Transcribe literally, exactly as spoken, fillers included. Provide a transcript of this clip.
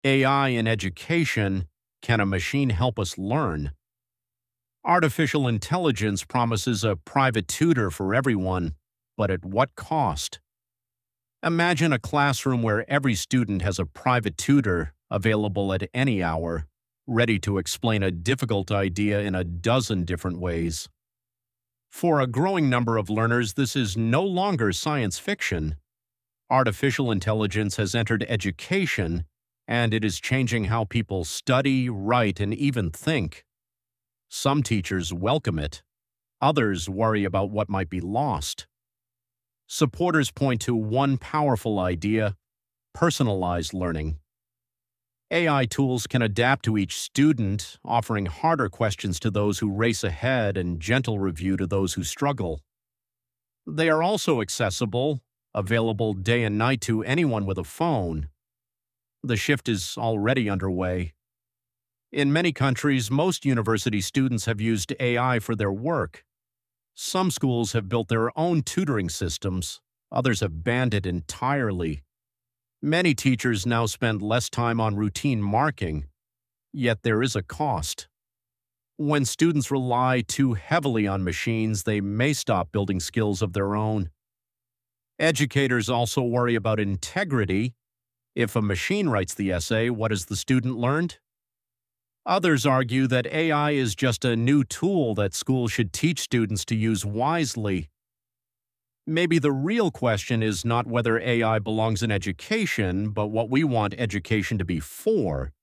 A I in education, can a machine help us learn? Artificial intelligence promises a private tutor for everyone, but at what cost? Imagine a classroom where every student has a private tutor available at any hour, ready to explain a difficult idea in a dozen different ways. For a growing number of learners, this is no longer science fiction. Artificial intelligence has entered education, and it is changing how people study, write, and even think. Some teachers welcome it. Others worry about what might be lost. Supporters point to one powerful idea: personalized learning. A I tools can adapt to each student, offering harder questions to those who race ahead and gentle review to those who struggle. They are also accessible, available day and night to anyone with a phone. The shift is already underway. In many countries, most university students have used A I for their work. Some schools have built their own tutoring systems, others have banned it entirely. Many teachers now spend less time on routine marking, yet there is a cost. When students rely too heavily on machines, they may stop building skills of their own. Educators also worry about integrity. If a machine writes the essay, what has the student learned? Others argue that A I is just a new tool that schools should teach students to use wisely. Maybe the real question is not whether A I belongs in education, but what we want education to be for.